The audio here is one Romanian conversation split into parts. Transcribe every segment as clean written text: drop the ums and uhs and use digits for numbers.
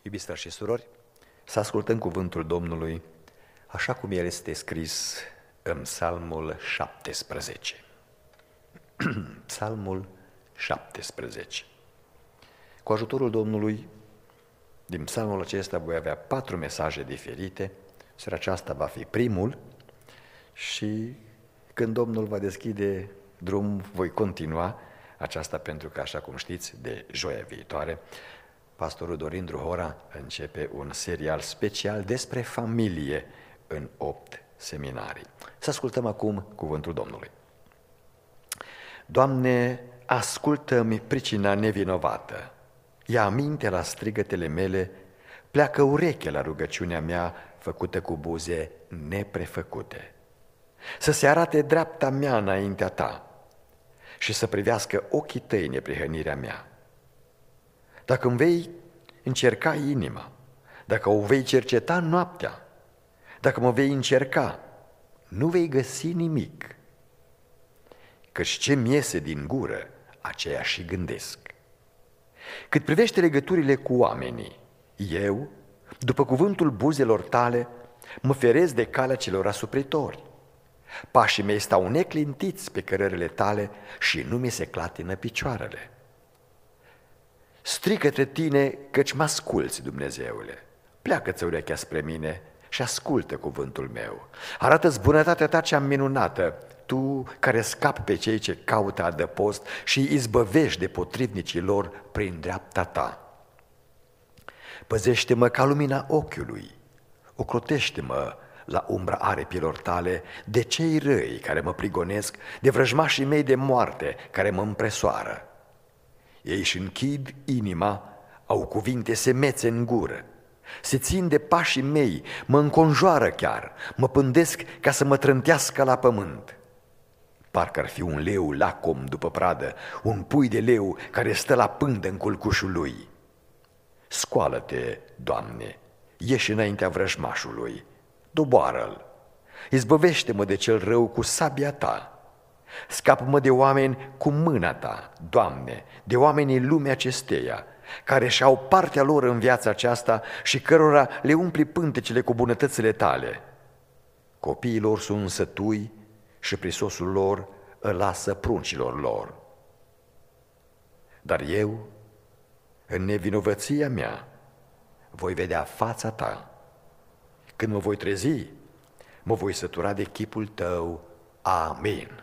Iubiți frați și surori, să ascultăm cuvântul Domnului așa cum el este scris în Psalmul 17. Psalmul 17. Cu ajutorul Domnului, din psalmul acesta voi avea 4 mesaje diferite. Seara aceasta va fi primul și când Domnul va deschide drum, voi continua aceasta pentru că, așa cum știți, de joia viitoare, pastorul Dorin Druhora începe un serial special despre familie în 8 seminarii. Să ascultăm acum cuvântul Domnului. Doamne, ascultă-mi pricina nevinovată, ia aminte la strigătele mele, pleacă ureche la rugăciunea mea făcută cu buze neprefăcute. Să se arate dreapta mea înaintea ta și să privească ochii tăi neprihănirea mea. Dacă îmi vei încerca inima, dacă o vei cerceta noaptea, dacă mă vei încerca, nu vei găsi nimic, căci ce-mi iese din gură, aceea și gândesc. Cât privește legăturile cu oamenii, eu, după cuvântul buzelor tale, mă feresc de calea celor asupritori. Pașii mei stau neclintiți pe cărările tale și nu mi se clatină picioarele. Strig către tine, căci mă asculți, Dumnezeule. Pleacă-ți urechea spre mine și ascultă cuvântul meu. Arată-ți bunătatea ta cea minunată, tu care scapi pe cei ce caută adăpost și îi izbăvești de potrivnicii lor prin dreapta ta. Păzește-mă ca lumina ochiului, ocrotește-mă la umbra aripilor tale de cei răi care mă prigonesc, de vrăjmașii mei de moarte care mă împresoară. Ei își închid inima, au cuvinte semețe în gură, se țin de pașii mei, mă înconjoară chiar, mă pândesc ca să mă trântească la pământ. Parcă ar fi un leu lacom după pradă, un pui de leu care stă la pândă în culcușul lui. Scoală-te, Doamne, ieși înaintea vrăjmașului, doboară-l, izbăvește-mă de cel rău cu sabia ta. Scapă-mă de oameni cu mâna ta, Doamne, de oamenii lumea acesteia, care și-au partea lor în viața aceasta și cărora le umpli pântecele cu bunătățile tale. Copiii lor sunt sătui și prisosul lor îl lasă pruncilor lor. Dar eu, în nevinovăția mea, voi vedea fața ta. Când mă voi trezi, mă voi sătura de chipul tău. Amin.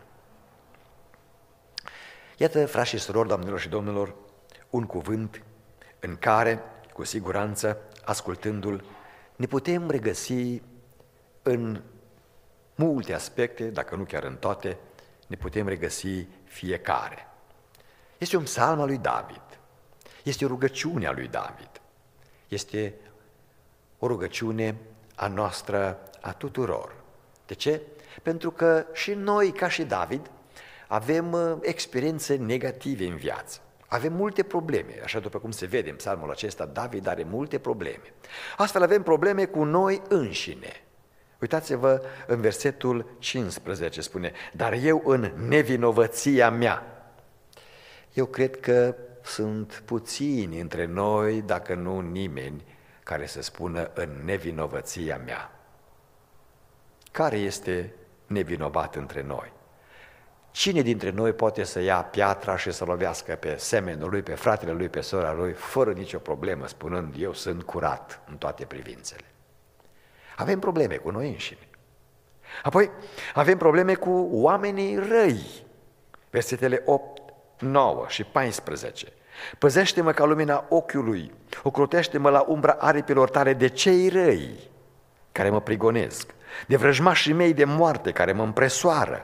Iată, frați și surori, doamnelor și domnilor, un cuvânt în care, cu siguranță, ascultându-l, ne putem regăsi în multe aspecte, dacă nu chiar în toate, ne putem regăsi fiecare. Este un psalm al lui David, este o rugăciune a lui David, este o rugăciune a noastră, a tuturor. De ce? Pentru că și noi, ca și David, avem experiențe negative în viață. Avem multe probleme, așa după cum se vede în psalmul acesta, David are multe probleme. Astfel avem probleme cu noi înșine. Uitați-vă în versetul 15, spune, dar eu în nevinovăția mea. Eu cred că sunt puțini între noi, dacă nu nimeni, care să spună în nevinovăția mea. Care este nevinovat între noi? Cine dintre noi poate să ia piatra și să lovească pe semenul lui, pe fratele lui, pe sora lui, fără nicio problemă, spunând eu sunt curat în toate privințele? Avem probleme cu noi înșine. Apoi avem probleme cu oamenii răi. Versetele 8, 9 și 14. Păzește-mă ca lumina ochiului, ocrotește-mă la umbra aripilor tale de cei răi care mă prigonesc, de vrăjmașii mei de moarte care mă împresoară.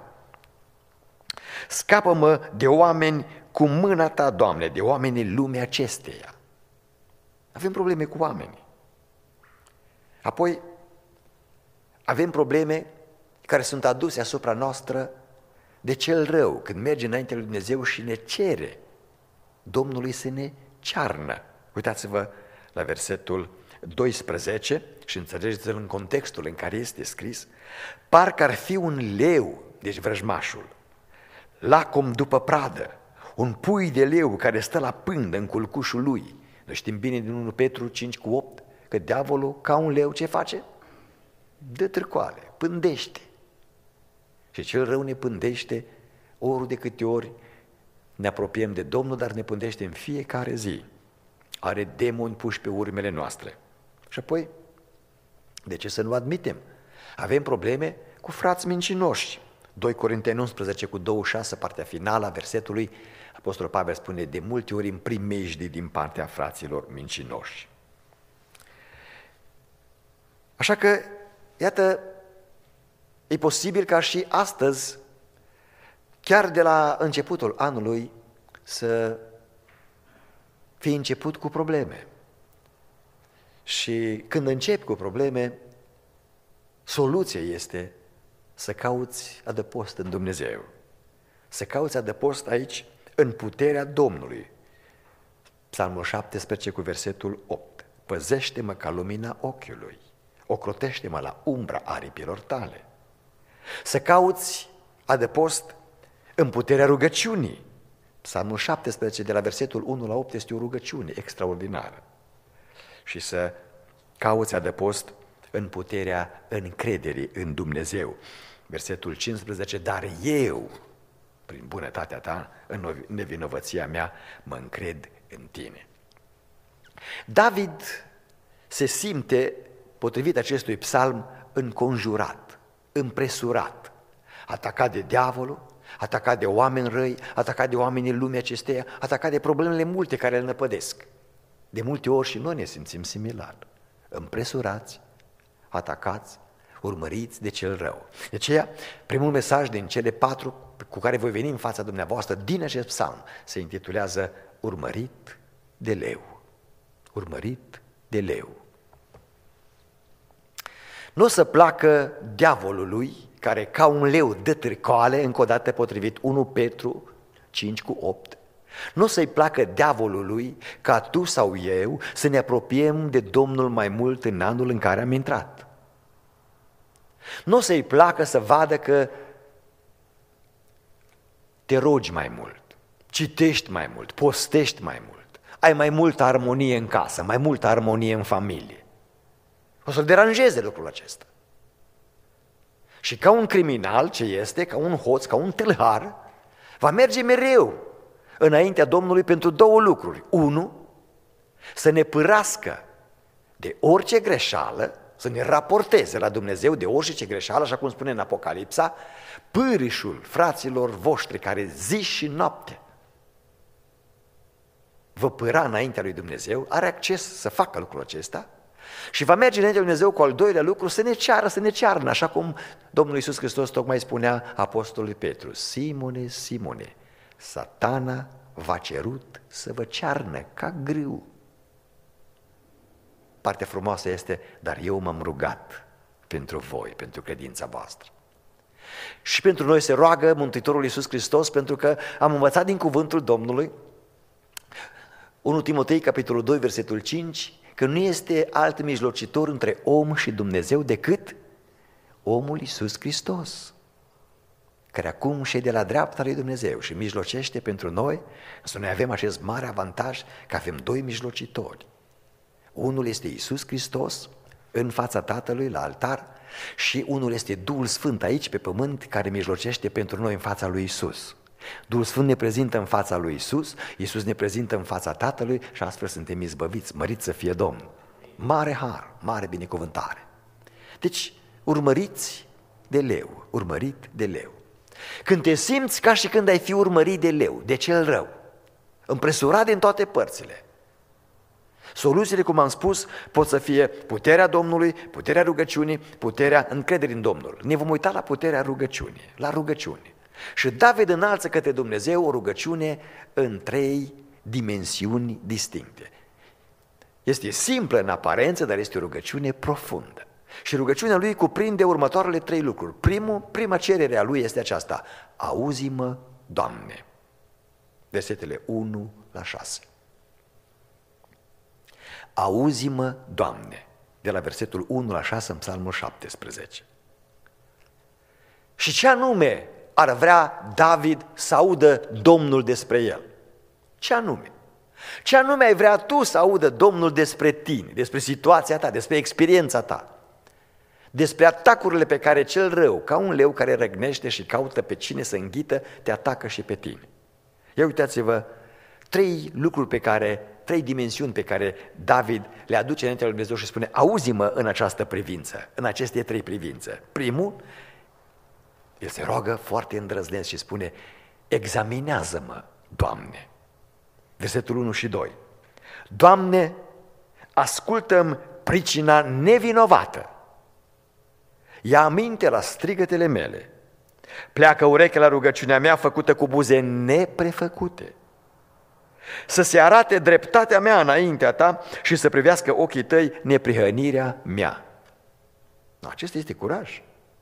Scapă-mă de oameni cu mâna ta, Doamne, de oamenii lumea acesteia. Avem probleme cu oamenii. Apoi avem probleme care sunt aduse asupra noastră de cel rău, când merge înaintea lui Dumnezeu și ne cere Domnului să ne cearnă. Uitați-vă la versetul 12 și înțelegeți-l în contextul în care este scris. Parcă ar fi un leu, deci vrăjmașul, lacom după pradă, un pui de leu care stă la pândă în culcușul lui, Noi știm bine din 1 Petru 5:8 că diavolul, ca un leu, ce face? Dă târcoale, pândește. Și cel rău ne pândește ori de câte ori ne apropiem de Domnul, dar ne pândește în fiecare zi. Are demoni puși pe urmele noastre. Și apoi, de ce să nu admitem? Avem probleme cu frați mincinoși. 2 Corinteni 11:26, partea finală a versetului, Apostolul Pavel spune: de multe ori în primejdii din partea fraților mincinoși. Așa că, iată, e posibil ca și astăzi, chiar de la începutul anului, să fie început cu probleme. Și când începi cu probleme, soluția este să cauți adăpost în Dumnezeu. Să cauți adăpost aici în puterea Domnului. Psalmul 17 cu versetul 8. Păzește-mă ca lumina ochiului, ocrotește-mă la umbra aripilor tale. Să cauți adăpost în puterea rugăciunii. Psalmul 17 de la versetul 1 la 8 este o rugăciune extraordinară. Și să cauți adăpost în puterea încrederii în Dumnezeu. Versetul 15, dar eu, prin bunătatea ta, în nevinovăția mea, mă încred în tine. David se simte, potrivit acestui psalm, înconjurat, împresurat, atacat de diavolul, atacat de oameni răi, atacat de oamenii lumii acesteia, atacat de problemele multe care îl năpădesc. De multe ori și noi ne simțim similar, împresurați, atacați, urmăriți de cel rău. De aceea, primul mesaj din cele 4 cu care voi veni în fața dumneavoastră din acest psalm se intitulează Urmărit de leu. Urmărit de leu. Nu o să placă diavolului care ca un leu dă târcoale, încă o dată potrivit 1 Petru 5:8. Nu o să-i placă diavolului ca tu sau eu să ne apropiem de Domnul mai mult în anul în care am intrat. Nu o să-i placă să vadă că te rogi mai mult, citești mai mult, postești mai mult, ai mai multă armonie în casă, mai multă armonie în familie. O să-l deranjeze lucrul acesta. Și ca un criminal ce este, ca un hoț, ca un tâlhar, va merge mereu înaintea Domnului pentru 2 lucruri. 1, să ne pârască de orice greșeală, să ne raporteze la Dumnezeu de orice greșeală, așa cum spune în Apocalipsa, pârișul fraților voștri care zi și noapte vă pâra înaintea lui Dumnezeu, are acces să facă lucrul acesta și va merge înaintea lui Dumnezeu cu al doilea lucru, să ne cearnă, așa cum Domnul Iisus Hristos tocmai spunea apostolului Petru: Simone, Simone, Satana v-a cerut să vă cearnă ca grâu. Partea frumoasă este: dar eu m-am rugat pentru voi, pentru credința voastră. Și pentru noi se roagă Mântuitorul Iisus Hristos, pentru că am învățat din cuvântul Domnului, 1 Timotei, capitolul 2, versetul 5, că nu este alt mijlocitor între om și Dumnezeu decât omul Iisus Hristos, care acum șede la dreapta lui Dumnezeu și mijlocește pentru noi. Însă noi avem acest mare avantaj că avem 2 mijlocitori. Unul este Iisus Hristos în fața Tatălui la altar și unul este Duhul Sfânt aici pe pământ, care mijlocește pentru noi în fața lui Iisus. Duhul Sfânt ne prezintă în fața lui Iisus, Iisus ne prezintă în fața Tatălui și astfel suntem izbăviți. Mărit să fie Domnul! Mare har, mare binecuvântare! Deci, urmăriți de leu, urmărit de leu. Când te simți ca și când ai fi urmărit de leu, de cel rău, împresurat din toate părțile, soluțiile, cum am spus, pot să fie puterea Domnului, puterea rugăciunii, puterea încrederii în Domnul. Ne vom uita la puterea rugăciunii, la rugăciune. Și David înalță către Dumnezeu o rugăciune în 3 dimensiuni distincte. Este simplă în aparență, dar este o rugăciune profundă. Și rugăciunea lui cuprinde următoarele 3 lucruri. Prima cerere a lui este aceasta: auzi-mă, Doamne. Versetele 1 la 6. Auzi-mă, Doamne, de la versetul 1 la 6 în Psalmul 17. Și ce anume ar vrea David să audă Domnul despre el? Ce anume? Ce anume ai vrea tu să audă Domnul despre tine, despre situația ta, despre experiența ta, despre atacurile pe care cel rău, ca un leu care răgnește și caută pe cine să înghită, te atacă și pe tine. Ia uitați-vă, 3 dimensiuni pe care David le aduce înaintea lui Dumnezeu și spune: auzi-mă în această privință, în aceste 3 privințe. Primul, el se roagă foarte îndrăzneț și spune: examinează-mă, Doamne. Versetul 1 și 2. Doamne, ascultă-mi pricina nevinovată. Ia aminte la strigătele mele. Pleacă urechea la rugăciunea mea făcută cu buze neprefăcute. Să se arate dreptatea mea înaintea ta și să privească ochii tăi neprihănirea mea. Acesta este curaj.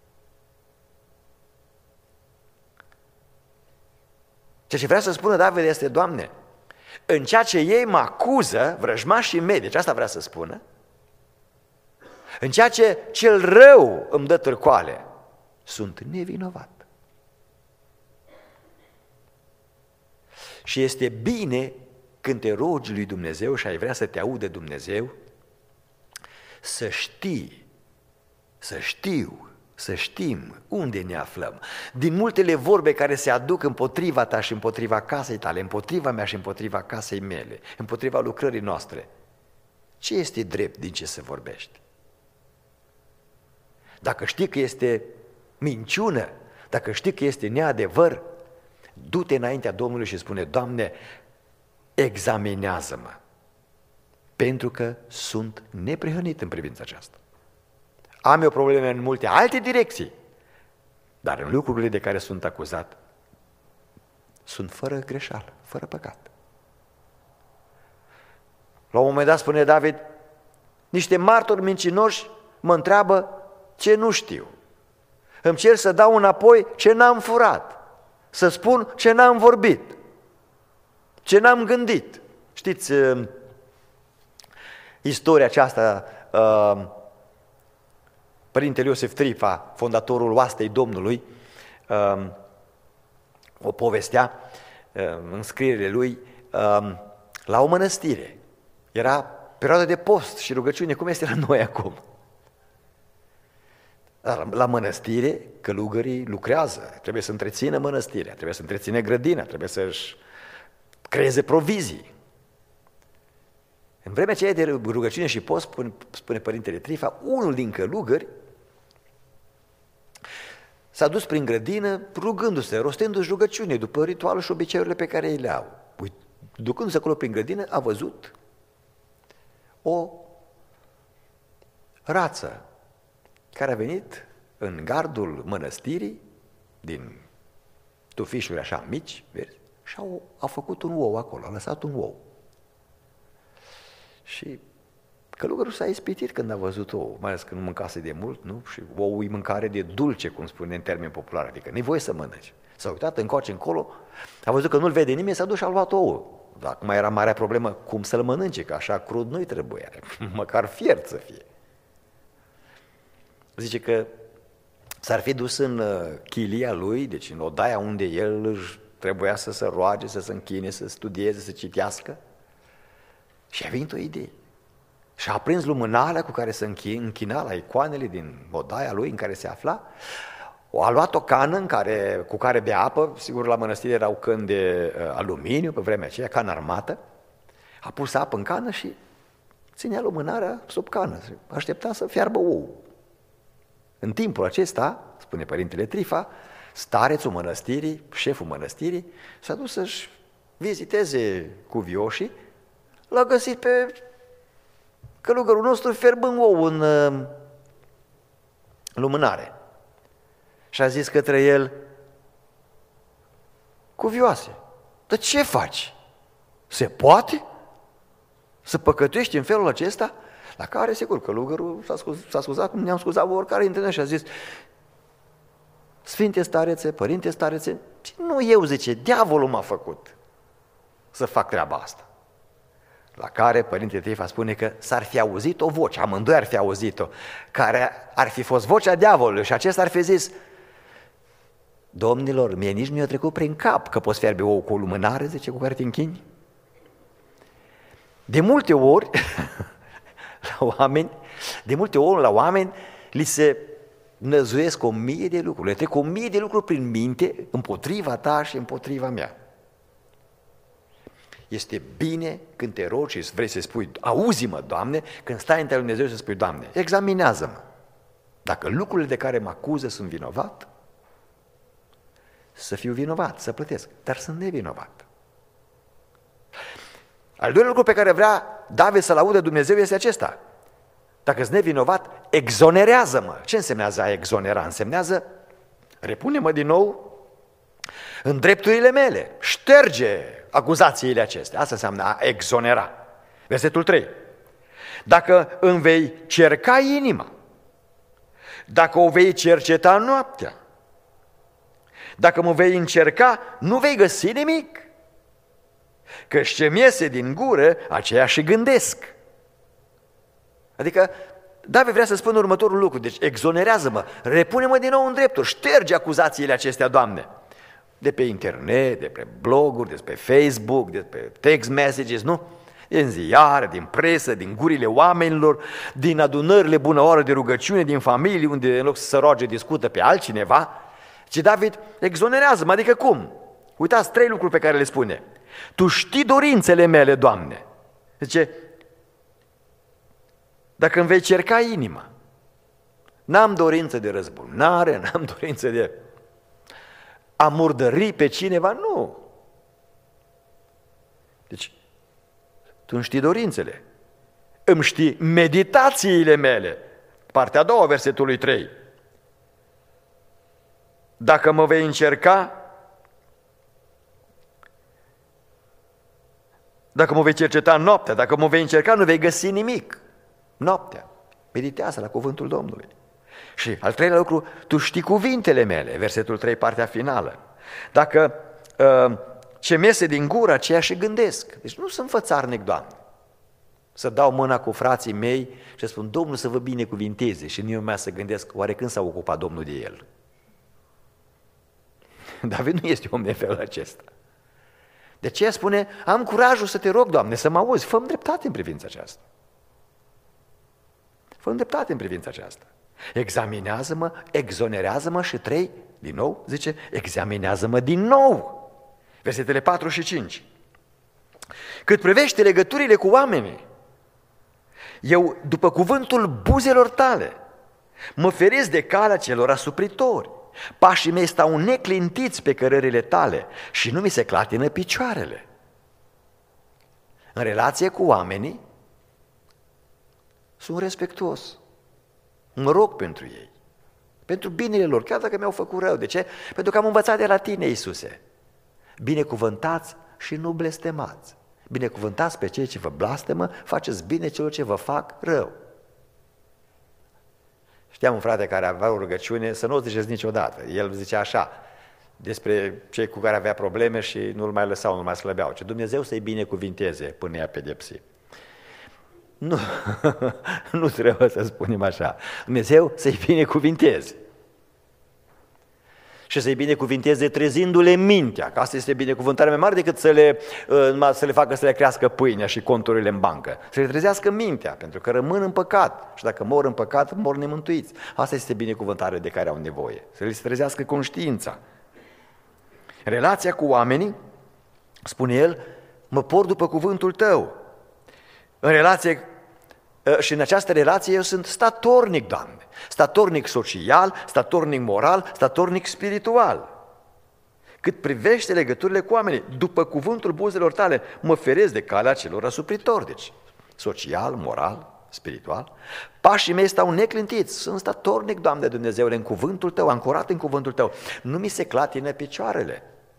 Ceea ce vrea să spună David este: Doamne, în ceea ce ei mă acuză, vrăjmașii mei, deci asta vrea să spună, în ceea ce cel rău îmi dă târcoale, sunt nevinovat. Și este bine când te rogi lui Dumnezeu și ai vrea să te audă Dumnezeu, să știi, să știm unde ne aflăm. Din multele vorbe care se aduc împotriva ta și împotriva casei tale, împotriva mea și împotriva casei mele, împotriva lucrării noastre, ce este drept din ce se vorbește? Dacă știi că este minciună, dacă știi că este neadevăr, du-te înaintea Domnului și spune: Doamne, examinează-mă, pentru că sunt neprihănit în privința aceasta. Am eu probleme în multe alte direcții, dar în lucrurile de care sunt acuzat, sunt fără greșeală, fără păcat. La un moment dat spune David: niște martori mincinoși mă întreabă ce nu știu. Îmi cer să dau înapoi ce n-am furat, să spun ce n-am vorbit, ce n-am gândit. Știți istoria aceasta, Părintele Iosif Trifa, fondatorul Oastei Domnului, o povestea în scrierile lui la o mănăstire. Era perioada de post și rugăciune, cum este la noi acum. La mănăstire, călugării lucrează, trebuie să întrețină mănăstirea, trebuie să întrețină grădina, trebuie să-și creeze provizii. În vremea aceea de rugăciune și post, spune Părintele Trifa, unul din călugări s-a dus prin grădină rugându-se, rostindu-și rugăciune după ritualul și obiceiurile pe care ei le au. Ducându-se acolo prin grădină, a văzut o rață care a venit în gardul mănăstirii, din tufișuri așa mici, vezi, și a făcut un ou acolo, a lăsat un ou. Și călugărul s-a ispitit când a văzut ou, mai ales că nu mâncase de mult, nu? Și ou e mâncare de dulce, cum spune în termeni popular, adică nu-i voie să mănânci. S-a uitat încoace încolo, a văzut că nu-l vede nimeni, s-a dus și a luat ou. Dar acum era marea problemă cum să-l mănânce, că așa crud nu-i trebuie, măcar fiert să fie. Zice că s-ar fi dus în chilia lui, deci în odaia unde el își trebuia să se roage, să se închine, să studieze, să citească, și a venit o idee. Și a prins lumânarea cu care se închina la icoanele din odaia lui în care se afla, a luat o cană cu care bea apă, sigur la mănăstire erau căni de aluminiu pe vremea aceea, cană armată, a pus apă în cană și ținea lumânarea sub cană, aștepta să fiarbă ou. În timpul acesta, spune Părintele Trifa, starețul mănăstirii, șeful mănăstirii, s-a dus să-și viziteze cuvioșii, l-a găsit pe călugărul nostru fierbând ou în lumânare. Și a zis către el: cuvioase, dar ce faci? Se poate să păcătuiești în felul acesta? La care, sigur, călugărul s-a scuzat cum ne-am scuzat oricare dintre noi și a zis: Sfinte starețe, părinte starețe, nu eu, zice, diavolul m-a făcut să fac treaba asta. La care Părintele Trifa spune că s-ar fi auzit o voce, amândoi ar fi auzit-o, care ar fi fost vocea diavolului și acesta ar fi zis: domnilor, mie nici nu i-a trecut prin cap că poți fierbe ou cu o lumânare, zice, cu care te închini. De multe ori, la oameni li se năzuiesc 1000 de lucruri, le trec 1000 de lucruri prin minte împotriva ta și împotriva mea. Este bine când te rogi și vrei să spui, auzi-mă, Doamne, când stai înaintea lui Dumnezeu să spui, Doamne, examinează-mă. Dacă lucrurile de care mă acuză sunt vinovat, să fiu vinovat, să plătesc, dar sunt nevinovat. Al doilea lucru pe care vrea David să-l audă Dumnezeu este acesta. Dacă sunt nevinovat, exonerează-mă. Ce însemnează a exonera? Însemnează, repune-mă din nou în drepturile mele, șterge acuzațiile acestea. Asta înseamnă a exonera. Versetul 3. Dacă îmi vei cerca inima, dacă o vei cerceta noaptea, dacă mă vei încerca, nu vei găsi nimic, căci ce-mi iese din gură, aceea și gândesc. Adică David vrea să spună următorul lucru, deci exonerează-mă, repune-mă din nou în drepturi, șterge acuzațiile acestea, Doamne, de pe internet, de pe bloguri, de pe Facebook, de pe text messages, nu? Din ziare, din presă, din gurile oamenilor, din adunările bună oară de rugăciune, din familie, unde în loc să se roage, discută pe altcineva. Și David exonerează-mă, adică cum? Uitați 3 lucruri pe care le spune. Tu știi dorințele mele, Doamne. Zice, dacă îmi vei cerca inima, n-am dorință de răzbunare, n-am dorință de a murdări pe cineva, nu. Deci, tu îmi știi dorințele, îmi știi meditațiile mele. Partea a doua, versetului 3. Dacă mă vei încerca, dacă mă vei cerceta noaptea, dacă mă vei încerca, nu vei găsi nimic. Noaptea, meditează la cuvântul Domnului. Și al treilea lucru, tu știi cuvintele mele, versetul 3, partea finală. Dacă ce-mi iese din gură, aceea și gândesc. Deci nu sunt fățarnic, Doamne, să dau mâna cu frații mei și să spun, Domnul să vă binecuvinteze, și în inima mea să gândesc, oare când s-a ocupat Domnul de el? David nu este om de felul acesta. De aceea spune, am curajul să te rog, Doamne, să mă auzi, fă-mi dreptate în privința aceasta. Fă-mi dreptate în privința aceasta. Examinează-mă, exonerează-mă și 3, din nou, zice, examinează-mă din nou. Versetele 4 și 5. Cât privește legăturile cu oamenii, eu, după cuvântul buzelor tale, mă feresc de calea celor asupritori. Pașii mei stau neclintiți pe cărările tale și nu mi se clatină picioarele. În relație cu oamenii, sunt respectuos. Mă rog pentru ei, pentru binele lor, chiar dacă mi-au făcut rău. De ce? Pentru că am învățat de la tine, Iisuse. Binecuvântați și nu blestemați. Binecuvântați pe cei ce vă blastemă, faceți bine celor ce vă fac rău. Știam un frate care avea o rugăciune să nu o ziceți niciodată. El zicea așa, despre cei cu care avea probleme și nu-l mai lăsau, nu mai slăbeau. Ce Dumnezeu să-i binecuvinteze până i-a pedepsit. Nu, nu trebuie să spunem așa. Dumnezeu să-i binecuvinteze. Și să-i binecuvinteze trezindu-le mintea, că asta este binecuvântarea mai mare decât să le facă să le crească pâinea și conturile în bancă. Să le trezească mintea, pentru că rămân în păcat. Și dacă mor în păcat, mor nemântuiți. Asta este binecuvântarea de care au nevoie. Să le trezească conștiința. Relația cu oamenii, spune el, mă port după cuvântul tău. În relație, și în această relație eu sunt statornic, Doamne. Statornic social, statornic moral, statornic spiritual. Cât privește legăturile cu oamenii, după cuvântul buzelor tale, mă feresc de calea celor asupritori. Deci, social, moral, spiritual. Pașii mei stau neclintiți, sunt statornic, Doamne Dumnezeule, în cuvântul tău, ancorat în cuvântul tău. Nu mi se clatină picioarele.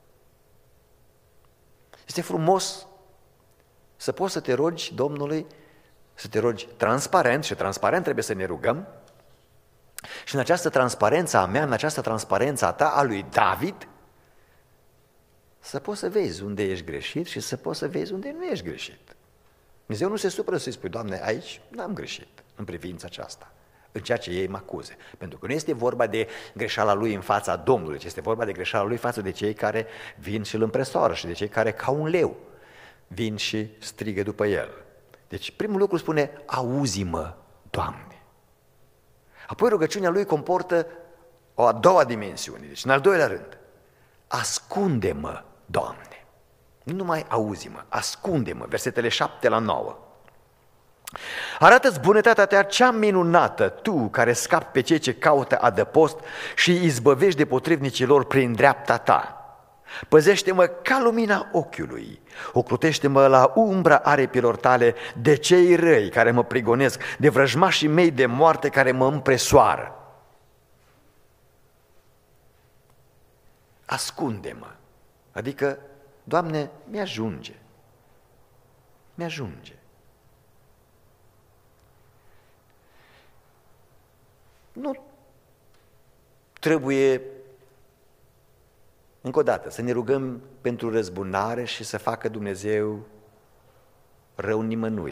Este frumos să poți să te rogi Domnului, să te rogi transparent, și transparent trebuie să ne rugăm, și în această transparență a mea, în această transparență a ta, a lui David, să poți să vezi unde ești greșit și să poți să vezi unde nu ești greșit. Dumnezeu nu se supără să-i spui, Doamne, aici n-am greșit în privința aceasta, în ceea ce ei mă acuze. Pentru că nu este vorba de greșeala lui în fața Domnului, ci este vorba de greșeala lui față de cei care vin și îl împresoară și de cei care, ca un leu, vin și strigă după el. Deci primul lucru spune, auzi-mă, Doamne. Apoi rugăciunea lui comportă o a doua dimensiune, deci în al doilea rând, ascunde-mă, Doamne. Nu numai auzi-mă, ascunde-mă, versetele 7-9. Arată-ți bunătatea ta cea minunată, tu care scapi pe cei ce caută adăpost și îi izbăvești de potrivnicii lor prin dreapta ta. Păzește-mă ca lumina ochiului, ocrutește-mă la umbra aripilor tale de cei răi care mă prigonesc, de vrăjmașii mei de moarte care mă împresoară. Ascunde-mă, adică, Doamne, mi-ajunge, mi-ajunge. Nu trebuie, încă o dată, să ne rugăm pentru răzbunare și să facă Dumnezeu rău nimănui.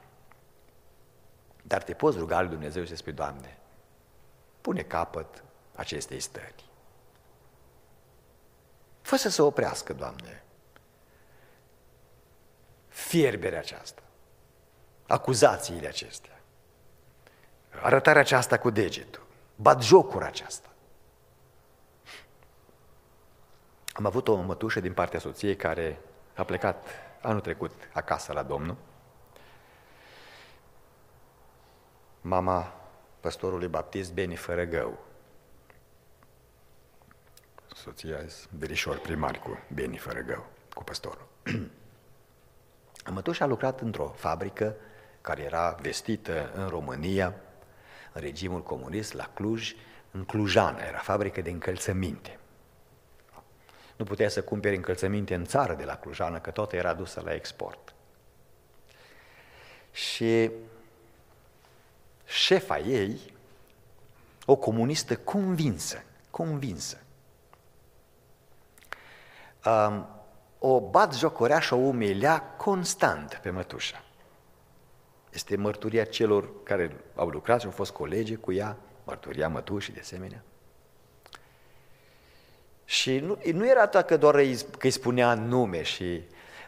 Dar te poți ruga lui Dumnezeu și să spui, Doamne, pune capăt acestei stări. Fă să se oprească, Doamne, fierberea aceasta, acuzațiile acestea, arătarea aceasta cu degetul, batjocura aceasta. Am avut o mătușă din partea soției care a plecat anul trecut acasă la Domnul. Mama păstorului baptist Beni Fărăgău. Soția este verișor primar cu Beni Fărăgău, cu păstorul. Mătușa a lucrat într-o fabrică care era vestită în România, în regimul comunist, la Cluj, în Clujană, era fabrică de încălțăminte. Nu putea să cumperi încălțăminte în țară de la Clujană, că tot era dusă la export. Și șefa ei, o comunistă convinsă, o batjocorea și o umilea constant pe mătușa. Este mărturia celor care au lucrat și au fost colegi cu ea, mărturia mătușii de asemenea. Și nu era atât că doar că îi spunea nume și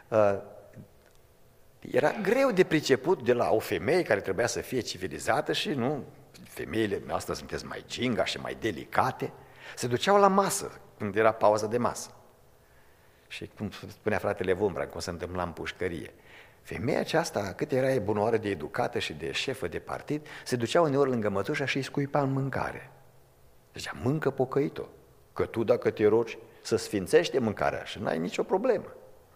era greu de priceput de la o femeie care trebuia să fie civilizată și nu, femeile astea sunteți mai ginga și mai delicate, se duceau la masă când era pauza de masă. Și cum spunea fratele Vombra, cum se întâmpla în pușcărie, femeia aceasta, cât era e bunoară de educată și de șefă de partid, se ducea uneori lângă mătușa și îi scuipa în mâncare. Zicea, mâncă pocăit-o, că tu dacă te rogi să sfințește mâncarea și n-ai nicio problemă.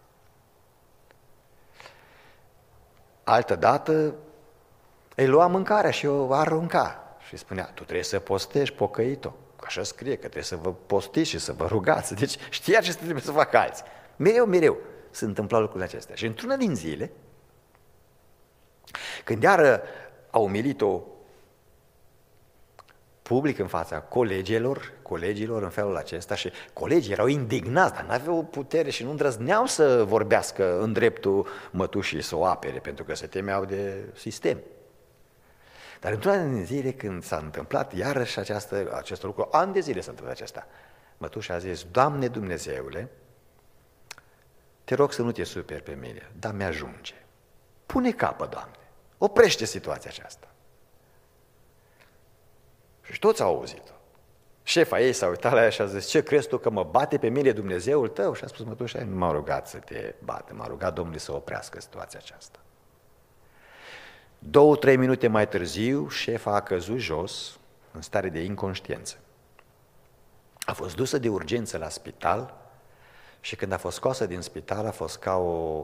Altădată îi lua mâncarea și o arunca și spunea, tu trebuie să postești pocăit-o, că așa scrie, că trebuie să vă postiți și să vă rugați. Deci știa ce trebuie să facă alții. Mereu se întâmplau lucrurile acestea. Și într-una din zile, când iară a umilit-o public în fața colegilor în felul acesta și colegii erau indignați, dar n-aveau putere și nu îndrăzneau să vorbească în dreptul mătușii să o apere, pentru că se temeau de sistem. Dar într-una din zile când s-a întâmplat iarăși acest lucru, ani de zile s-a întâmplat acesta, mătușa a zis, Doamne Dumnezeule, te rog să nu te superi pe mine, dar mi-ajunge. Pune capăt, Doamne, oprește situația aceasta. Și toți au auzit-o. Șefa ei s-a uitat la ea și a zis, ce crezi tu că mă bate pe mine Dumnezeul tău? Și a spus, mătușa, nu m-a rugat să te bată, m-a rugat Domnul să oprească situația aceasta. 2-3 minute mai târziu, șefa a căzut jos, în stare de inconștiență. A fost dusă de urgență la spital și când a fost scoasă din spital a fost ca o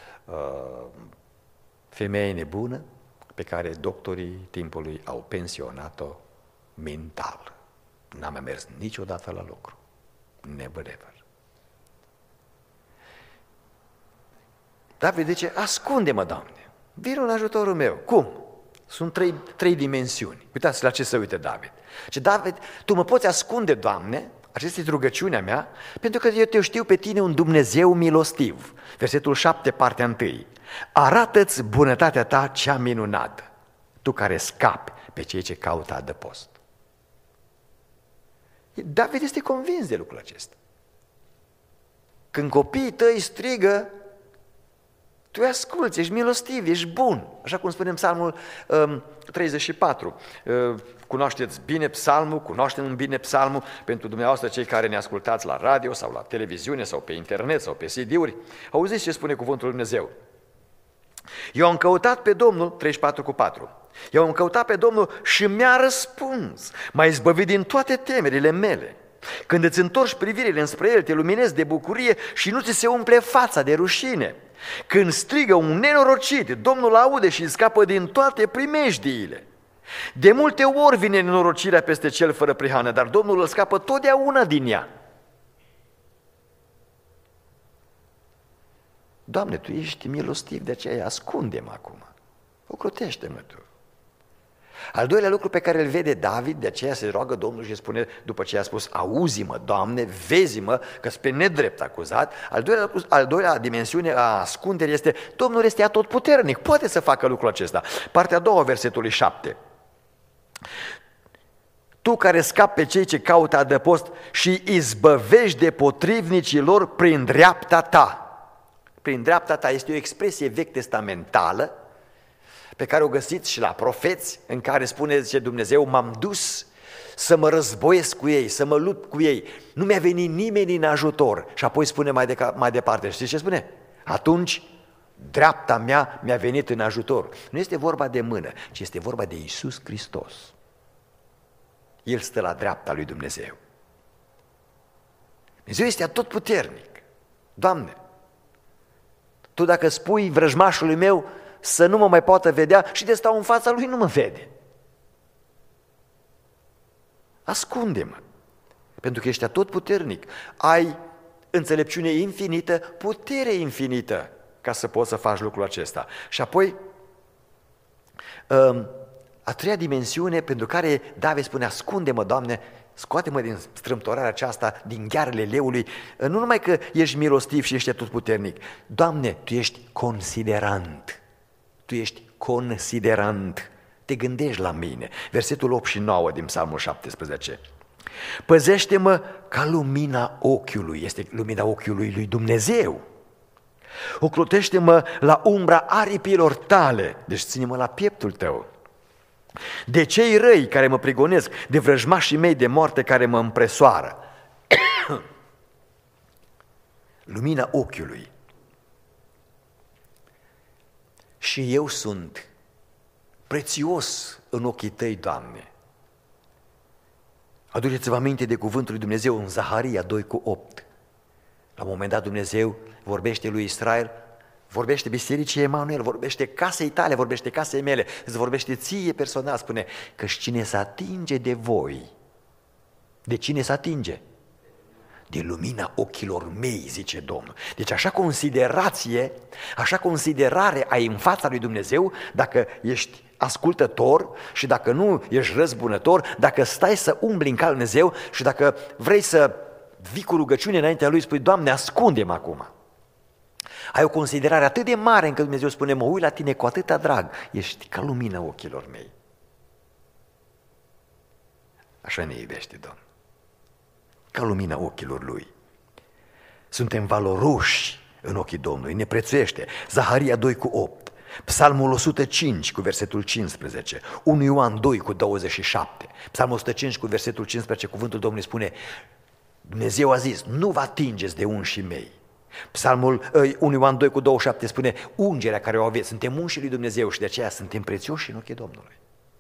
femeie nebună pe care doctorii timpului au pensionat-o mental. N-a mai mers niciodată la lucru. Never ever. David zice, ascunde-mă, Doamne, vino în ajutorul meu. Cum? Sunt trei dimensiuni. Uitați la ce se uită David. Ce David, tu mă poți ascunde, Doamne, aceasta este rugăciunea mea, pentru că eu te știu pe tine un Dumnezeu milostiv. Versetul 7, partea 1. Arată-ți bunătatea ta cea minunată, tu care scapi pe cei ce caută adăpost. David este convins de lucrul acesta. Când copiii tăi strigă, Tu asculți, ești milostiv, ești bun. Așa cum spune în Psalmul 34. Cunoașteți bine psalmul, cunoaștem bine psalmul pentru dumneavoastră cei care ne ascultați la radio sau la televiziune sau pe internet sau pe CD-uri. Auziți ce spune cuvântul lui Dumnezeu? Eu am căutat pe Domnul, 34:4. Eu am căutat pe Domnul și mi-a răspuns. M-a izbăvit din toate temerile mele. Când îți întorci privirile înspre El, te luminezi de bucurie și nu ți se umple fața de rușine. Când strigă un nenorocit, Domnul aude și îl scapă din toate primejdiile. De multe ori vine nenorocirea peste cel fără prihană, dar Domnul îl scapă totdeauna din ea. Doamne, Tu ești milostiv, de aceea ascunde-mă acum. Ocrotește-mă Tu. Al doilea lucru pe care îl vede David, de aceea se roagă Domnul și spune, după ce a spus, auzi-mă, Doamne, vezi-mă, că-s pe nedrept acuzat. Al doilea dimensiune a ascunderii este, Domnul este atotputernic, poate să facă lucrul acesta. Partea a doua, versetului 7. Tu care scapi pe cei ce caută adăpost și izbăvești de potrivnicii lor prin dreapta Ta. Prin dreapta Ta este o expresie vechi testamentală pe care o găsiți și la profeți, în care spune, zice Dumnezeu, m-am dus să mă războiesc cu ei, să mă lupt cu ei. Nu mi-a venit nimeni în ajutor. Și apoi spune mai departe, știți ce spune? Atunci dreapta mea mi-a venit în ajutor. Nu este vorba de mână, ci este vorba de Iisus Hristos. El stă la dreapta lui Dumnezeu. Dumnezeu este atotputernic. Doamne, Tu dacă spui vrăjmașului meu să nu mă mai poată vedea și de stau în fața lui nu mă vede. Ascunde-mă, pentru că ești atotputernic, ai înțelepciune infinită, putere infinită ca să poți să faci lucrul acesta. Și apoi, a treia dimensiune pentru care David spune, ascunde-mă, Doamne, scoate-mă din strâmtorarea aceasta, din ghearele leului, nu numai că ești milostiv și ești atotputernic, Doamne, Tu ești considerant. Tu ești considerant, te gândești la mine. Versetul 8 și 9 din Psalmul 17. Păzește-mă ca lumina ochiului, este lumina ochiului lui Dumnezeu. Ocrotește-mă la umbra aripilor Tale, deci ține-mă la pieptul Tău. De cei răi care mă prigonesc, de vrăjmașii mei de moarte care mă împresoară. Lumina ochiului. Și eu sunt prețios în ochii Tăi, Doamne. Aduceți-vă aminte de cuvântul lui Dumnezeu în Zaharia 2:8. La un moment dat Dumnezeu vorbește lui Israel, vorbește bisericii Emanuel, vorbește casei tale, vorbește casei mele, îți vorbește ție personal, spune că cine se atinge de voi, de cine se atinge? De lumina ochilor mei, zice Domnul. Deci așa considerare ai în fața lui Dumnezeu, dacă ești ascultător și dacă nu ești răzbunător, dacă stai să umbli în calea lui Dumnezeu și dacă vrei să vii cu rugăciune înaintea Lui, spui, Doamne, ascunde-mă acum. Ai o considerare atât de mare încât Dumnezeu spune, mă uit la tine cu atâta drag, ești ca lumina ochilor mei. Așa ne iubește Domnul. Ca lumina ochilor Lui. Suntem valoroși în ochii Domnului, ne prețuiește. Zaharia 2:8, Psalmul 105 cu versetul 15, 1 Ioan 2:27, Psalmul 105 cu versetul 15, cuvântul Domnului spune, Dumnezeu a zis, nu vă atingeți de unșii mei. Psalmul 1 Ioan 2:27 spune, ungerea care o aveți, suntem unșii lui Dumnezeu și de aceea suntem prețioși în ochii Domnului.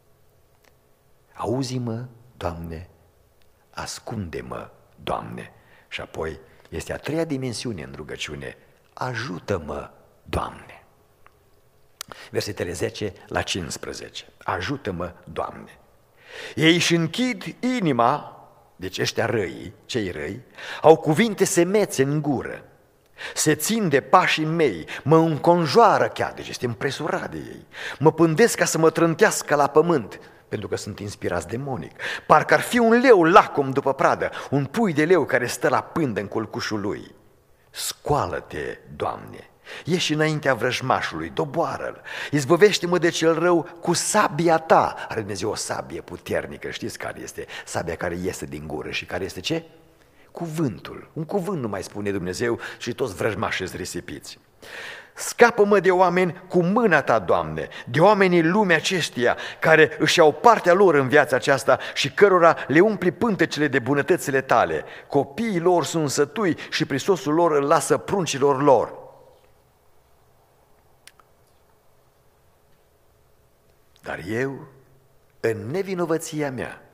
Auzi-mă, Doamne, ascunde-mă, Doamne. Și apoi este a treia dimensiune în rugăciune, ajută-mă, Doamne. Versetele 10 la 15, ajută-mă, Doamne. Ei își închid inima, deci ăștia răii, cei răi, au cuvinte semețe în gură, se țin de pașii mei, mă înconjoară chiar, deci este împresurat de ei, mă pândesc ca să mă trântească la pământ, pentru că sunt inspirați demonic. Parcă ar fi un leu lacom după pradă, un pui de leu care stă la pândă în culcușul lui. Scoală-te, Doamne, ieși înaintea vrăjmașului, doboară-l, izbăvește-mă de cel rău cu sabia Ta. Are Dumnezeu o sabie puternică, știți care este? Sabia care iese din gură și care este ce? Cuvântul. Un cuvânt nu mai spune Dumnezeu și toți vrăjmașii sunt risipiți. Scapă-mă de oameni cu mâna Ta, Doamne, de oamenii lumea acesteia care își iau partea lor în viața aceasta și cărora le umpli pântecele de bunătățile Tale. Copiii lor sunt sătui și prisosul lor îl lasă pruncilor lor. Dar eu, în nevinovăția mea,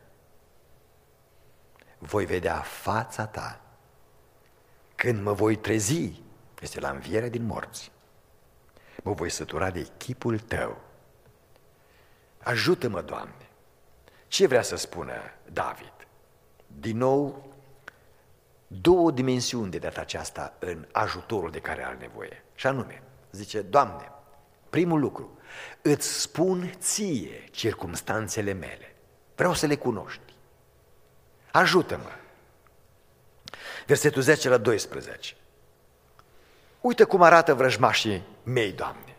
voi vedea fața Ta când mă voi trezi, este la învierea din morți. Mă voi sătura de chipul Tău. Ajută-mă, Doamne! Ce vrea să spună David? Din nou, două dimensiuni de data aceasta în ajutorul de care are nevoie. Și anume, zice, Doamne, primul lucru, îți spun Ție circumstanțele mele. Vreau să le cunoști. Ajută-mă! Versetul 10 la 12. Uite cum arată vrăjmașii mei, Doamne.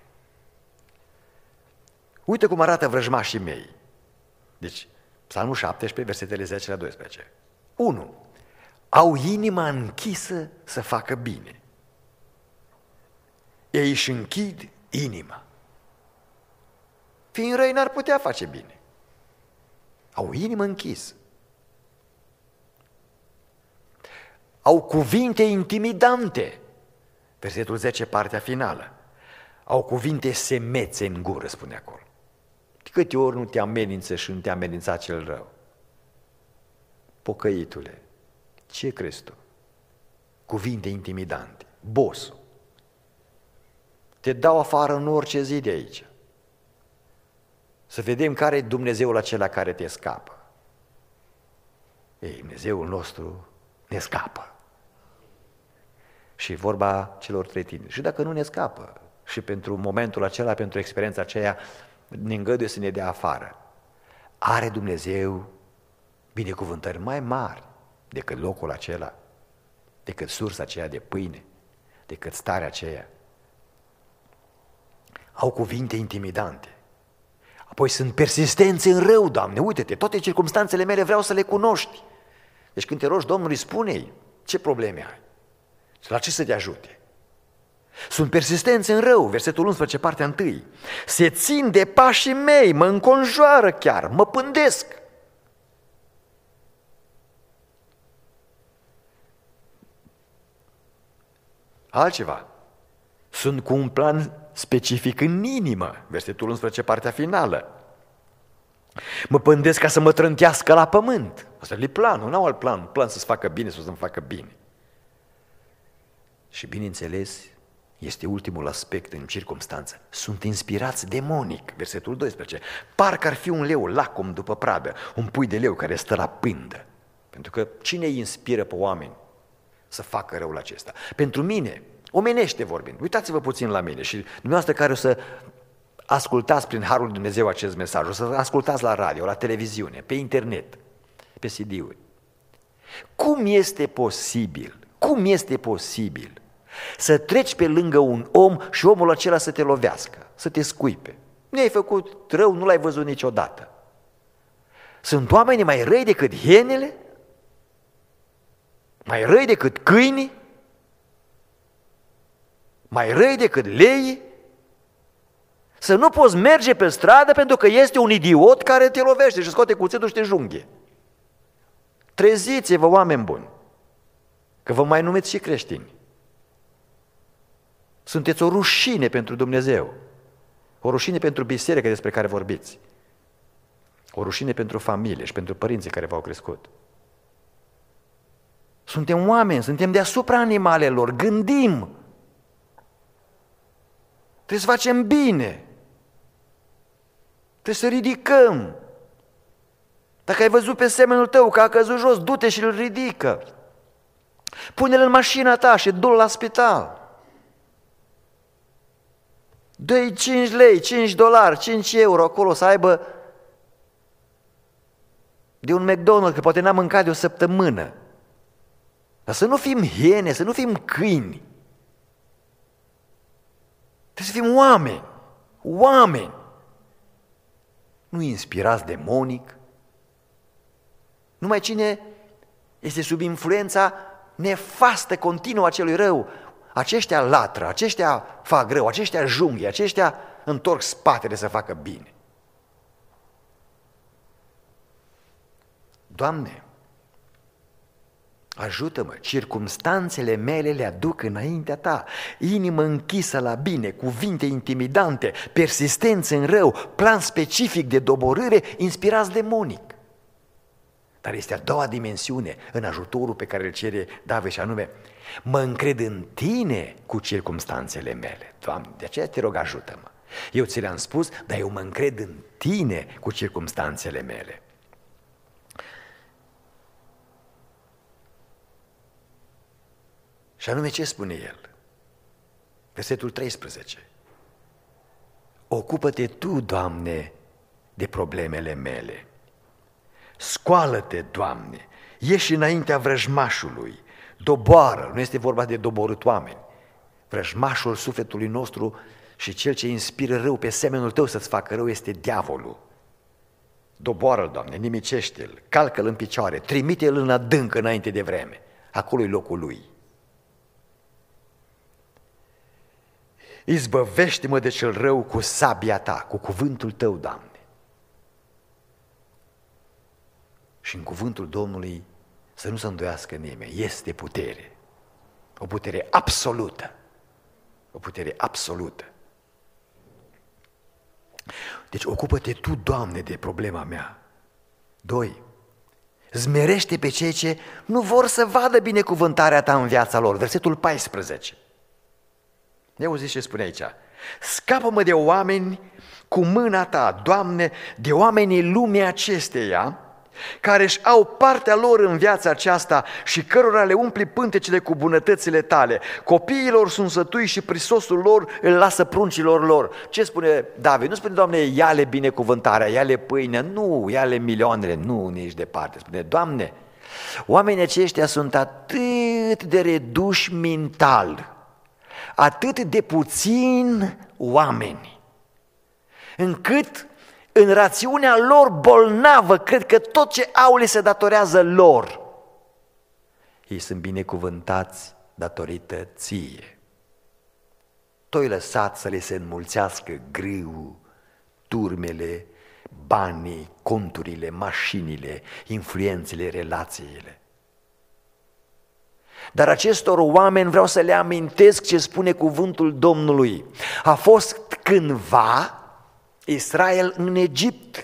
Uite cum arată vrăjmașii mei. Deci, Psalmul 17, versetele 10 la 12. 1. Au inima închisă să facă bine. Ei își închid inima. Fiind răi, n-ar putea face bine. Au inimă închisă. Au cuvinte intimidante. Versetul 10, partea finală. Au cuvinte semețe în gură, spune acolo. De câte ori nu te amenință și nu te amenința cel rău? Pocăitule, ce crezi tu? Cuvinte intimidante, bosul. Te dau afară în orice zi de aici. Să vedem care e Dumnezeul acela care te scapă. Ei, Dumnezeul nostru ne scapă. Și vorba celor trei tineri. Și dacă nu ne scapă, și pentru momentul acela, pentru experiența aceea, ne îngăduie să ne dea afară. Are Dumnezeu binecuvântări mai mari decât locul acela, decât sursa aceea de pâine, decât starea aceea. Au cuvinte intimidante. Apoi sunt persistențe în rău, Doamne, uite-te, toate circumstanțele mele vreau să le cunoști. Deci când te rogi Domnului, spune-i ce probleme ai și la ce să te ajute. Sunt persistențe în rău, versetul 11, partea 1. Se țin de pașii mei, mă înconjoară chiar, mă pândesc. Altceva, sunt cu un plan specific în inimă, versetul 11, partea finală. Mă pândesc ca să mă trântească la pământ. Asta e planul, n-au alt plan să-ți facă bine sau să-mi facă bine. Și bineînțeles, este ultimul aspect în circumstanță. Sunt inspirați demonic, versetul 12. Parcă ar fi un leu lacom după pradă, un pui de leu care stă la pândă. Pentru că cine îi inspiră pe oameni să facă răul acesta? Pentru mine, omenește vorbind, uitați-vă puțin la mine și dumneavoastră care o să ascultați prin Harul lui Dumnezeu acest mesaj, o să ascultați la radio, la televiziune, pe internet, pe CD-uri. Cum este posibil să treci pe lângă un om și omul acela să te lovească, să te scuipe? Nu ai făcut rău, nu l-ai văzut niciodată. Sunt oamenii mai răi decât hienele? Mai răi decât câinii? Mai răi decât leii? Să nu poți merge pe stradă pentru că este un idiot care te lovește și scoate cuțitul și te junghie. Treziți-vă, oameni buni, că vă mai numiți și creștini. Sunteți o rușine pentru Dumnezeu, o rușine pentru biserică despre care vorbiți, o rușine pentru familie și pentru părinții care v-au crescut. Suntem oameni, suntem deasupra animalelor, gândim. Trebuie să facem bine. Trebuie să ridicăm. Dacă ai văzut pe semenul tău că a căzut jos, du-te și îl ridică. Pune-l în mașina ta și du-l la spital. Dă-i 5 lei, 5 dolari, 5 euro acolo să aibă de un McDonald's, că poate n-a mâncat de o săptămână. Dar să nu fim hiene, să nu fim câini. Trebuie să fim oameni, oameni. Nu inspirați demonic. Numai cine este sub influența nefastă continuă a celui rău, Aceștia latră, aceștia fac rău, aceștia junghie, aceștia întorc spatele să facă bine. Doamne, ajută-mă, circumstanțele mele le aduc înaintea Ta, inimă închisă la bine, cuvinte intimidante, persistență în rău, plan specific de doborâre, inspirați demonic. Dar este a doua dimensiune în ajutorul pe care îl cere David și anume, mă încred în Tine cu circumstanțele mele. Doamne, de aceea te rog, ajută-mă. Eu ți le-am spus, dar eu mă încred în Tine cu circumstanțele mele. Și anume ce spune el? Versetul 13. Ocupă-te Tu, Doamne, de problemele mele. Scoală-te, Doamne, ieși înaintea vrăjmașului, doboară, nu este vorba de doborât oameni, vrăjmașul sufletului nostru și cel ce inspiră rău pe semenul Tău să-ți facă rău este diavolul. Doboară-l, Doamne, nimicește-l, calcă-l în picioare, trimite-l în adânc înainte de vreme, acolo e locul lui. Izbăvește-mă de cel rău cu sabia Ta, cu cuvântul Tău, Doamne. Și în cuvântul Domnului să nu se îndoiască nimeni, este putere, o putere absolută, o putere absolută. Deci ocupă-te Tu, Doamne, de problema mea. 2. Zmerește pe cei ce nu vor să vadă binecuvântarea Ta în viața lor. Versetul 14. Ne auziți ce spune aici? Scapă-mă de oameni cu mâna Ta, Doamne, de oamenii lumii acesteia, care își au partea lor în viața aceasta și cărora le umpli pântecele cu bunătățile Tale. Copiilor sunt sătui și prisosul lor îl lasă pruncilor lor. Ce spune David? Nu spune, Doamne, ia-le binecuvântarea, ia-le pâinea, nu, ia-le milioanele, nu, nici departe. Spune, Doamne, oamenii aceștia sunt atât de reduși mental, atât de puțini oameni, încât în rațiunea lor bolnavă, cred că tot ce au le se datorează lor. Ei sunt binecuvântați datorită Ție. Tu ai lăsat să le se înmulțească grâul, turmele, banii, conturile, mașinile, influențele, relațiile. Dar acestor oameni vreau să le amintesc ce spune cuvântul Domnului. A fost cândva Israel în Egipt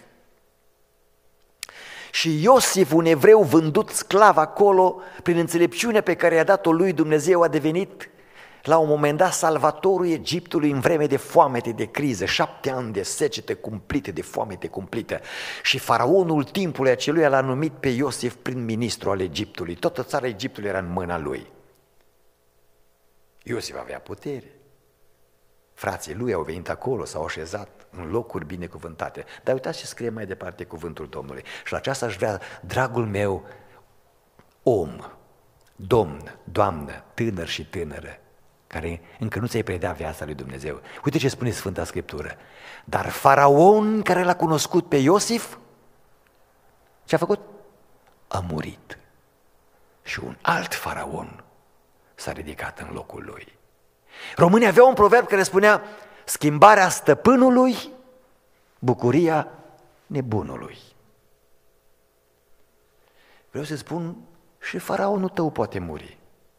și Iosif, un evreu vândut sclav acolo, prin înțelepciunea pe care i-a dat-o lui Dumnezeu, a devenit la un moment dat salvatorul Egiptului în vreme de foamete, de criză, 7 ani de secete cumplite, de foamete cumplită. Și faraonul timpului acelui l-a numit pe Iosif prim-ministru al Egiptului. Toată țara Egiptului era în mâna lui. Iosif avea putere. Frații lui au venit acolo, s-au așezat în locuri binecuvântate. Dar uitați ce scrie mai departe cuvântul Domnului. Și la aceasta aș vrea, dragul meu, om, domn, doamnă, tânăr și tânără, care încă nu ți-ai predat viața lui Dumnezeu. Uite ce spune Sfânta Scriptură. Dar faraon care l-a cunoscut pe Iosif, ce a făcut? A murit. Și un alt faraon s-a ridicat în locul lui. Românii aveau un proverb care spunea: schimbarea stăpânului, bucuria nebunului. Vreau să spun, și faraonul tău poate muri.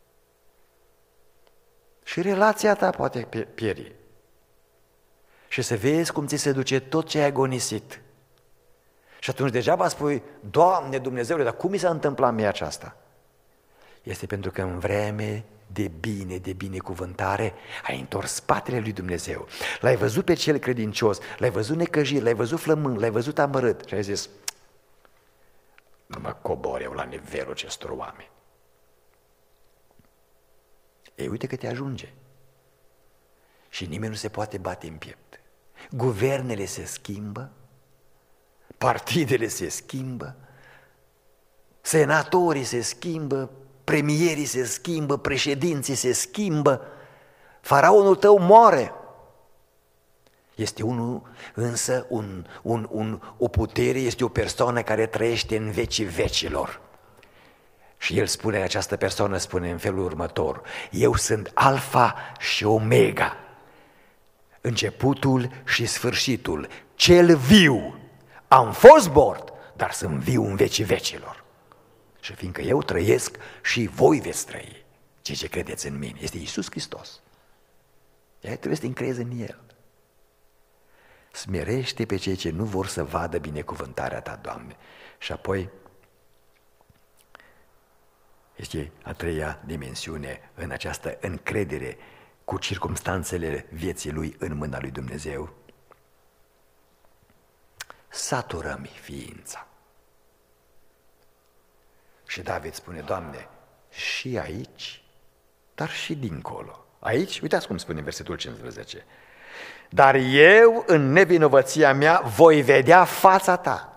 Și relația ta poate pieri. Și să vezi cum ți se duce tot ce ai agonisit. Și atunci degeaba spui: Doamne Dumnezeule, dar cum mi s-a întâmplat mie aceasta? Este pentru că în vreme de bine, de binecuvântare, ai întors spatele lui Dumnezeu. L-ai văzut pe cel credincios, l-ai văzut necăjit, l-ai văzut flămând, l-ai văzut amărât și ai zis: nu mă cobor eu la nivelul acestor oameni. Ei, uite că te ajunge. Și nimeni nu se poate bate în piept. Guvernele se schimbă, partidele se schimbă, senatorii se schimbă, premierii se schimbă, președinții se schimbă, faraonul tău moare. Este unul, însă, o putere, este o persoană care trăiește în vecii vecilor. Și el spune, această persoană spune în felul următor: eu sunt Alfa și Omega, începutul și sfârșitul, cel viu. Am fost mort, dar sunt viu în vecii vecilor. Și fiindcă eu trăiesc, și voi veți trăi. Cei ce credeți în mine, este Iisus Hristos. Trebuie să te încrezi în El. Smerește pe cei ce nu vor să vadă binecuvântarea ta, Doamne. Și apoi este a treia dimensiune în această încredere cu circumstanțele vieții lui în mâna lui Dumnezeu. Satură-mi ființa. Și David spune: Doamne, și aici, dar și dincolo. Aici, uitați cum spune în versetul 15: dar eu în nevinovăția mea voi vedea fața ta.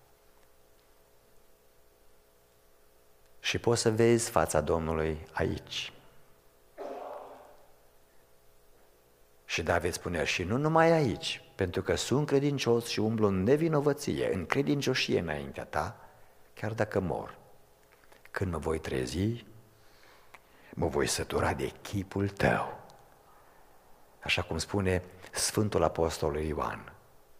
Și poți să vezi fața Domnului aici. Și David spune: și nu numai aici, pentru că sunt credincios și umblu în nevinovăție, în credincioșie înaintea ta, chiar dacă mor. Când mă voi trezi, mă voi sătura de chipul tău. Așa cum spune Sfântul Apostol Ioan.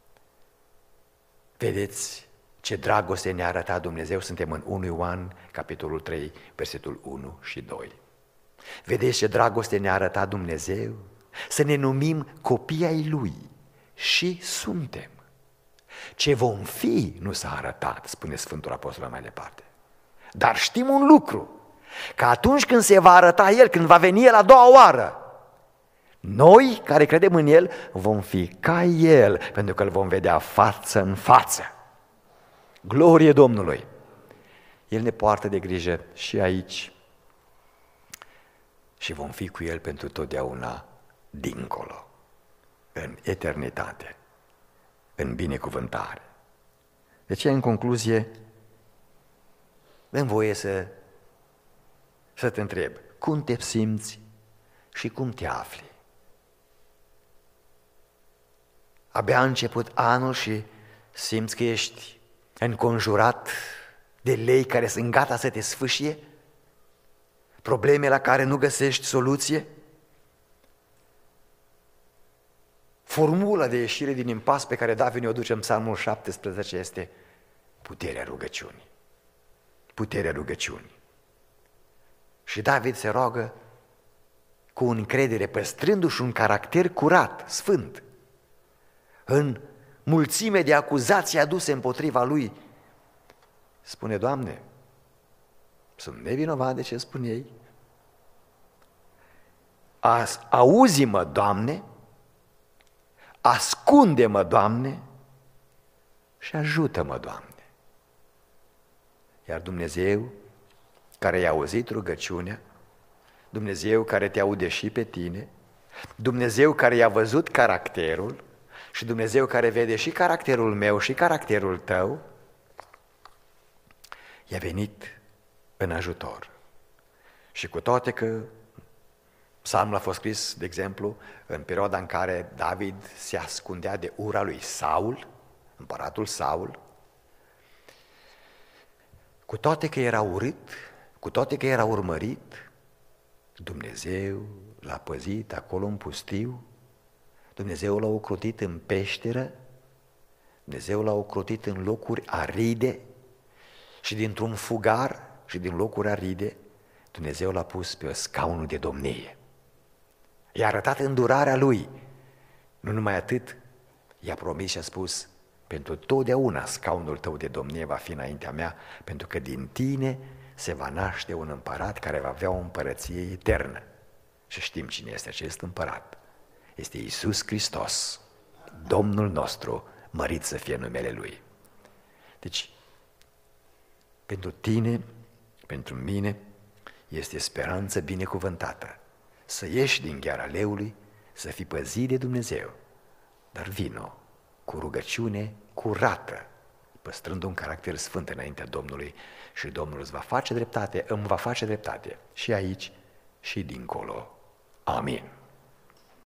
Vedeți ce dragoste ne-a arătat Dumnezeu? Suntem în 1 Ioan, capitolul 3, versetul 1 și 2. Vedeți ce dragoste ne-a arătat Dumnezeu? Să ne numim copii ai Lui. Și suntem. Ce vom fi nu s-a arătat, spune Sfântul Apostol mai departe. Dar știm un lucru, că atunci când se va arăta El, când va veni El a doua oară, noi care credem în El vom fi ca El, pentru că îl vom vedea față în față. Glorie Domnului! El ne poartă de grijă și aici și vom fi cu El pentru totdeauna dincolo, în eternitate, în binecuvântare. De ce, în concluzie, dăm voie să te întreb: cum te simți și cum te afli? Abia a început anul și simți că ești înconjurat de lei care sunt gata să te sfâșie? Probleme la care nu găsești soluție? Formula de ieșire din impas pe care David ne-o duce în Psalmul 17 este puterea rugăciunii. Puterea rugăciunii. Și David se roagă cu încredere, păstrându-și un caracter curat, sfânt. În mulțime de acuzații aduse împotriva lui, spune: Doamne, sunt nevinovat de ce spun ei. Auzi-mă, Doamne, ascunde-mă, Doamne, și ajută-mă, Doamne. Iar Dumnezeu care i-a auzit rugăciunea, Dumnezeu care te aude și pe tine, Dumnezeu care i-a văzut caracterul și Dumnezeu care vede și caracterul meu și caracterul tău, i-a venit în ajutor. Și cu toate că psalmul a fost scris, de exemplu, în perioada în care David se ascundea de ura lui Saul, împăratul Saul, cu toate că era urât, cu toate că era urmărit, Dumnezeu l-a păzit acolo în pustiu, Dumnezeu l-a ocrotit în peșteră, Dumnezeu l-a ocrotit în locuri aride și dintr-un fugar și din locuri aride, Dumnezeu l-a pus pe scaunul de domnie. I-a arătat îndurarea Lui. Nu numai atât, i-a promis și a spus: pentru totdeauna scaunul tău de domnie va fi înaintea mea, pentru că din tine se va naște un împărat care va avea o împărăție eternă. Și știm cine este acest împărat. Este Iisus Hristos, Domnul nostru, mărit să fie numele Lui. Deci, pentru tine, pentru mine, este speranță binecuvântată. Să ieși din gheara leului, să fii păzit de Dumnezeu, dar vino cu rugăciune curată, păstrând un caracter sfânt înaintea Domnului, și Domnul îți va face dreptate, îmi va face dreptate și aici și dincolo. Amin.